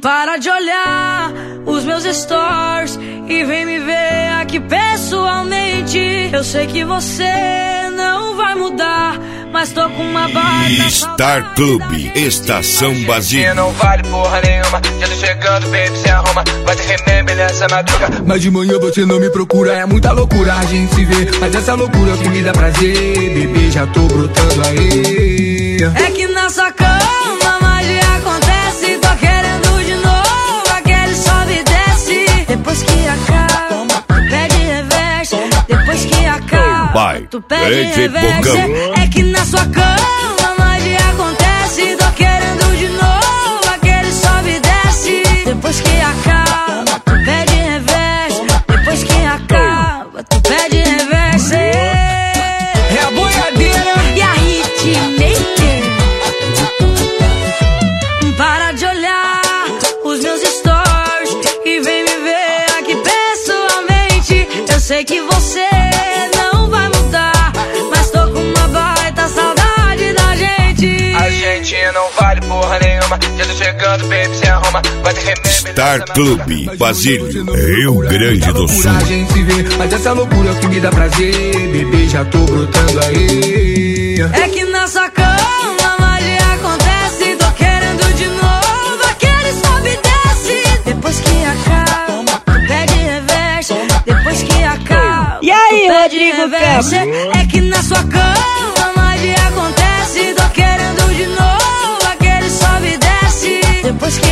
Para de olhar os meus stories e vem me ver aqui pessoalmente. Eu sei que você não vai mudar, mas tô com uma baita Star Clube, Estação Basílio. Não vale porra nenhuma, já tô chegando, baby, se arruma. Vai ter remember nessa madruga. Mas de manhã você não me procura, é muita loucura a gente se vê. Mas essa loucura é o que me dá prazer, bebê, já tô brotando aí. É que na sua cama magia acontece, tô querendo de novo, aquele sobe e desce. Depois que acaba, tu pede reverse. Depois que acaba, tu pede reverse. É que na sua cama magia acontece, tô querendo de novo, aquele sobe e desce. Depois que acaba, tu pede reverse. Depois que acaba, tu pede reverse. É a boiadeira e a hitmaker. Para de olhar os meus stories e vem me ver aqui pessoalmente. Eu sei que você não vai mudar, mas tô com uma baita saudade da gente. A gente não vale porra nenhuma, já tô chegando, baby, se arruma. Vai ter remember Star Clube, Basílio, Rio Grande do Sul. a gente se vê, mas essa loucura é o que me dá prazer, bebê, já tô brotando aí. É que na sua cama magia acontece, tô querendo de novo, aquele sobe e desce. Depois que acaba, tu pede reverse. Depois que acaba, e aí, tu pede Rodrigo reverse. Campos? É que na sua cama magia acontece, tô querendo de novo, aquele sobe e desce. Depois que